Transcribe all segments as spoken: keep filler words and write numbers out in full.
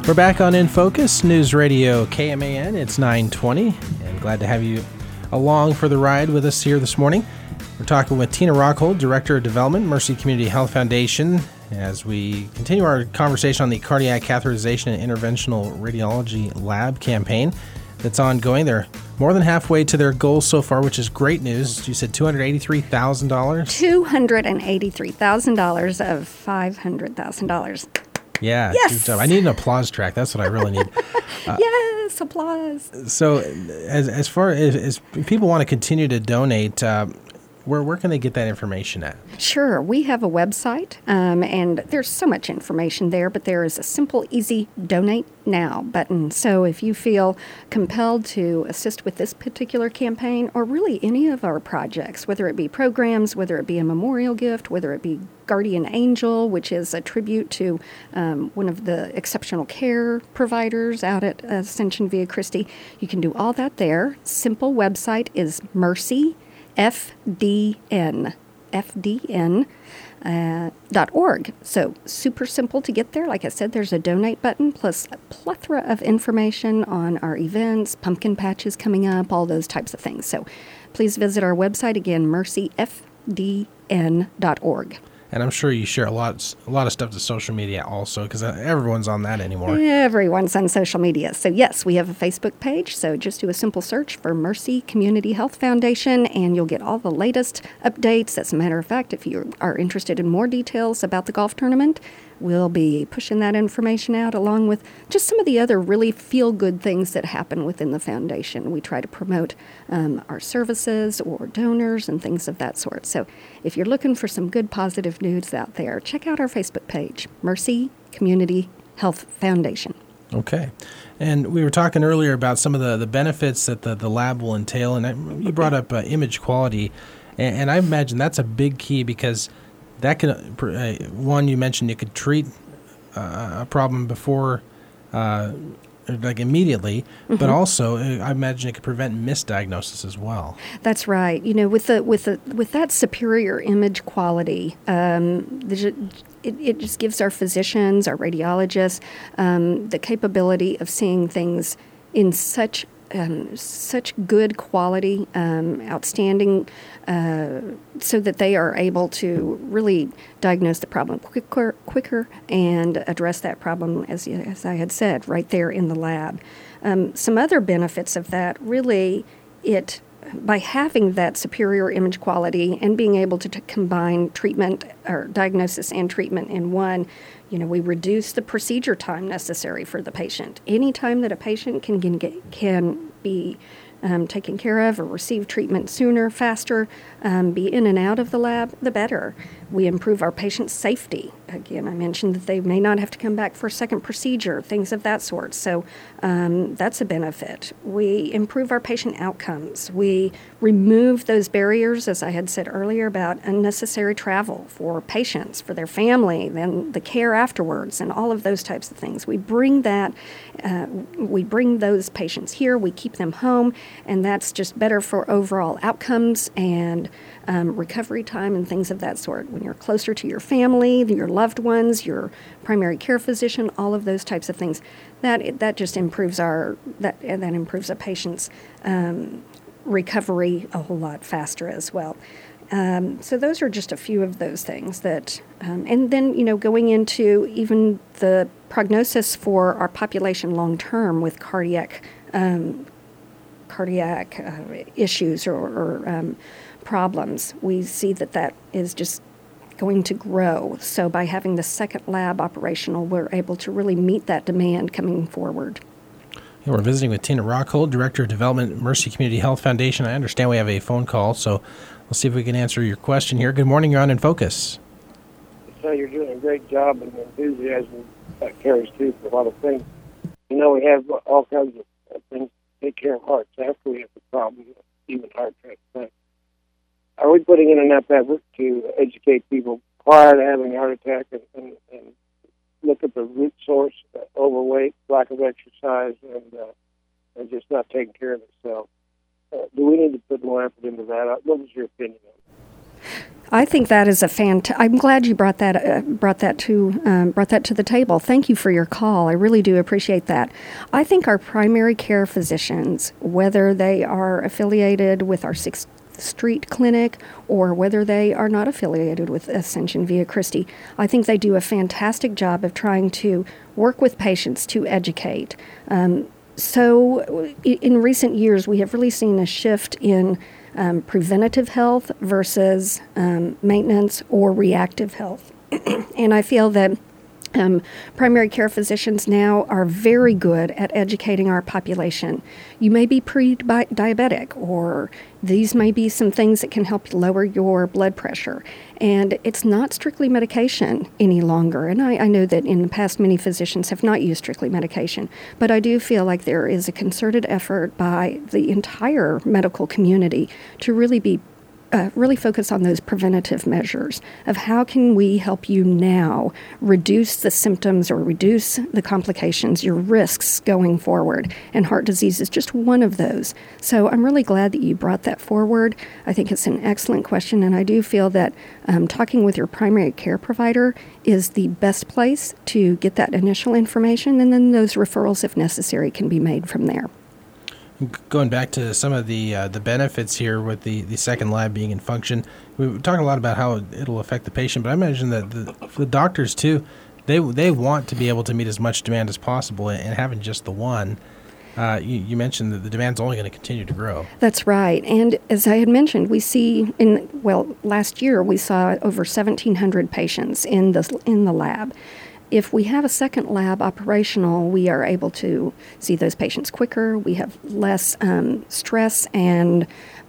We're back on In Focus, News Radio K M A N. It's nine twenty, and glad to have you along for the ride with us here this morning. We're talking with Tina Rockhold, Director of Development, Mercy Community Health Foundation, as we continue our conversation on the Cardiac Catheterization and Interventional Radiology Lab campaign that's ongoing. They're more than halfway to their goal so far, which is great news. You said two hundred eighty-three thousand dollars? two hundred eighty-three thousand dollars of five hundred thousand dollars. Yeah, yes. Good job. I need an applause track. That's what I really need. Uh, yes, applause. So as as far as, as people want to continue to donate, uh, where where can they get that information at? Sure. We have a website, um, and there's so much information there, but there is a simple, easy Donate Now button. So if you feel compelled to assist with this particular campaign, or really any of our projects, whether it be programs, whether it be a memorial gift, whether it be Guardian Angel, which is a tribute to um, one of the exceptional care providers out at Ascension Via Christi, you can do all that there. Simple website is Mercy F D N, F D N uh, dot org. So super simple to get there. Like I said, there's a donate button plus a plethora of information on our events, pumpkin patches coming up, all those types of things. So please visit our website again, mercy f d n dot org. And I'm sure you share a lot, a lot of stuff to social media also, because everyone's on that anymore. Everyone's on social media. So yes, we have a Facebook page. So just do a simple search for Mercy Community Health Foundation, and you'll get all the latest updates. As a matter of fact, if you are interested in more details about the golf tournament, we'll be pushing that information out along with just some of the other really feel-good things that happen within the foundation. We try to promote um, our services or donors and things of that sort. So if you're looking for some good positive news out there, check out our Facebook page, Mercy Community Health Foundation. Okay. And we were talking earlier about some of the, the benefits that the, the lab will entail, and I, you brought up uh, image quality, and, and I imagine that's a big key because that could, uh, one, you mentioned it could treat uh, a problem before, uh, like immediately, mm-hmm. but also uh, I imagine it could prevent misdiagnosis as well. That's right. You know, with the with the with that superior image quality, um, the, it, it just gives our physicians, our radiologists, um, the capability of seeing things in such Um, such good quality, um, outstanding, uh, so that they are able to really diagnose the problem quicker, quicker and address that problem, as, as I had said, right there in the lab. Um, some other benefits of that, really, it by having that superior image quality and being able to t- combine treatment or diagnosis and treatment in one, you know, we reduce the procedure time necessary for the patient. Any time that a patient can can, get, can be um, taken care of or receive treatment sooner, faster, um, be in and out of the lab, the better. We improve our patient's safety. Again, I mentioned that they may not have to come back for a second procedure, things of that sort. So um, that's a benefit. We improve our patient outcomes. We remove those barriers, as I had said earlier, about unnecessary travel for patients, for their family, then the care afterwards, and all of those types of things. We bring that, uh, we bring those patients here, we keep them home, and that's just better for overall outcomes and um, recovery time and things of that sort. When you're closer to your family, your loved ones, your primary care physician, all of those types of things, that that just improves our that that improves a patient's um, recovery a whole lot faster as well. Um, so those are just a few of those things that, um, and then you know going into even the prognosis for our population long term with cardiac um, cardiac uh, issues or, or um, problems, we see that that is just going to grow. So by having the second lab operational, we're able to really meet that demand coming forward. Yeah, we're visiting with Tina Rockhold, Director of Development, Mercy Community Health Foundation. I understand we have a phone call, so we'll see if we can answer your question here. Good morning. You're on In Focus. So you're doing a great job, and the enthusiasm that carries through for a lot of things. You know, we have all kinds of things to take care of hearts after we have the problem, even heart transplant. Are we putting in enough effort to educate people prior to having a heart attack and, and, and look at the root source, uh, overweight, lack of exercise, and, uh, and just not taking care of themselves? Uh, do we need to put more effort into that? What was your opinion on I think that is a fant. I'm glad you brought that uh, brought that to um, brought that to the table. Thank you for your call. I really do appreciate that. I think our primary care physicians, whether they are affiliated with our Sixth Street Clinic or whether they are not affiliated with Ascension Via Christi, I think they do a fantastic job of trying to work with patients to educate. Um, so, in recent years, we have really seen a shift in Um, preventative health versus um, maintenance or reactive health. And I feel that um, primary care physicians now are very good at educating our population. You may be pre-diabetic, or these may be some things that can help you lower your blood pressure. And it's not strictly medication any longer. And I, I know that in the past many physicians have not used strictly medication. But I do feel like there is a concerted effort by the entire medical community to really be Uh, really focus on those preventative measures of how can we help you now reduce the symptoms or reduce the complications, your risks going forward. And heart disease is just one of those. So I'm really glad that you brought that forward. I think it's an excellent question, and I do feel that um, talking with your primary care provider is the best place to get that initial information, and then those referrals, if necessary, can be made from there. Going back to some of the uh, the benefits here with the, the second lab being in function, we were talking a lot about how it'll affect the patient, but I imagine that the, for the doctors too, they they want to be able to meet as much demand as possible, and having just the one, uh, you, you mentioned that the demand's only going to continue to grow. That's right, and as I had mentioned, we see in well last year we saw over seventeen hundred patients in the in the lab. If we have a second lab operational, we are able to see those patients quicker. We have less um, stress and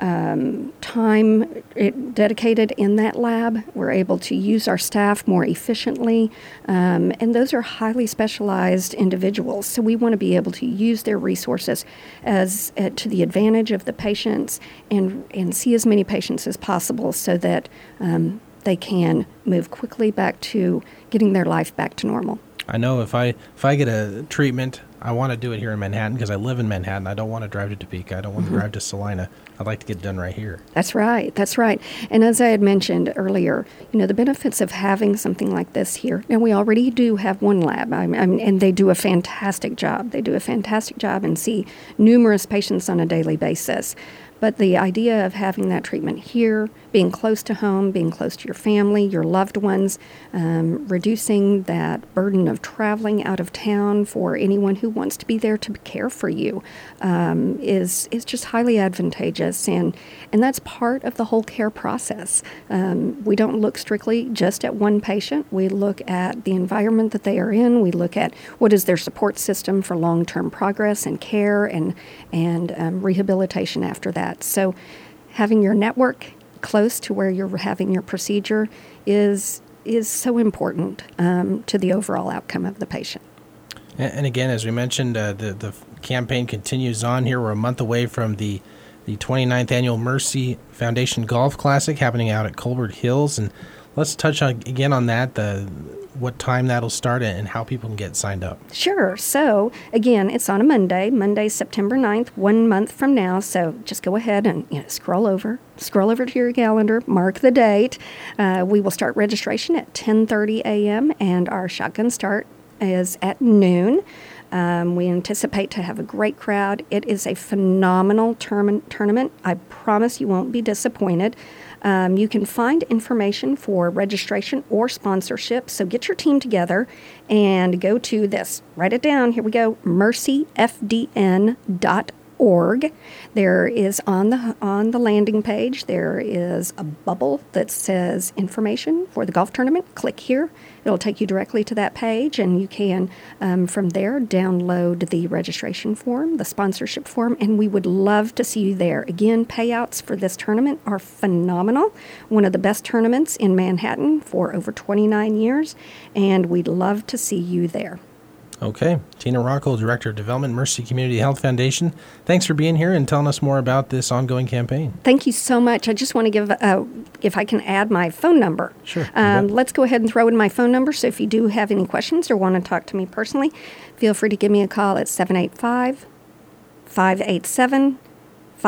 um, time it, dedicated in that lab. We're able to use our staff more efficiently, um, and those are highly specialized individuals. So we want to be able to use their resources as uh, to the advantage of the patients, and and see as many patients as possible, so that um, they can move quickly back to getting their life back to normal. I know if I if I get a treatment, I want to do it here in Manhattan because I live in Manhattan. I don't want to drive to Topeka. I don't want to mm-hmm. drive to Salina. I'd like to get it done right here. That's right. That's right. And as I had mentioned earlier, you know, the benefits of having something like this here. Now, we already do have one lab, I mean, and they do a fantastic job. They do a fantastic job and see numerous patients on a daily basis. But the idea of having that treatment here, being close to home, being close to your family, your loved ones, um, reducing that burden of traveling out of town for anyone who wants to be there to care for you, um, is is just highly advantageous. And, and that's part of the whole care process. Um, we don't look strictly just at one patient. We look at the environment that they are in. We look at what is their support system for long-term progress and care and, and um, rehabilitation after that. So having your network close to where you're having your procedure is is so important um, to the overall outcome of the patient. And, and again, as we mentioned, uh, the, the campaign continues on here. We're a month away from the, the twenty-ninth Annual Mercy Foundation Golf Classic happening out at Colbert Hills. And let's touch on, again on that, the what time that'll start and how people can get signed up. Sure. So, again, it's on a Monday, Monday, September ninth, one month from now. So just go ahead and you know, scroll over, scroll over to your calendar, mark the date. Uh, we will start registration at ten thirty a.m. and our shotgun start is at noon. Um, we anticipate to have a great crowd. It is a phenomenal term- tournament. I promise you won't be disappointed. Um, you can find information for registration or sponsorship. So get your team together and go to this. Write it down. Here we go. mercy f d n dot org. There is on the on the landing page, there is a bubble that says information for the golf tournament. Click here. It'll take you directly to that page, and you can, um, from there, download the registration form, the sponsorship form, and we would love to see you there. Again, payouts for this tournament are phenomenal. One of the best tournaments in Manhattan for over twenty-nine years, and we'd love to see you there. Okay. Tina Rockhold, Director of Development, Mercy Community Health Foundation. Thanks for being here and telling us more about this ongoing campaign. Thank you so much. I just want to give, uh, if I can add my phone number. Sure. Um, let's go ahead and throw in my phone number. So if you do have any questions or want to talk to me personally, feel free to give me a call at seven eight five, five eight seven, five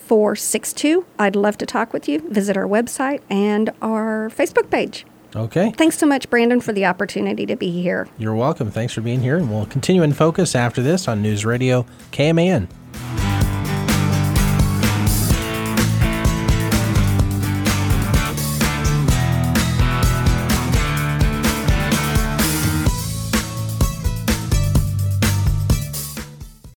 four six two. I'd love to talk with you. Visit our website and our Facebook page. Okay. Thanks so much, Brandon, for the opportunity to be here. You're welcome. Thanks for being here, and we'll continue in focus after this on News Radio K M A N.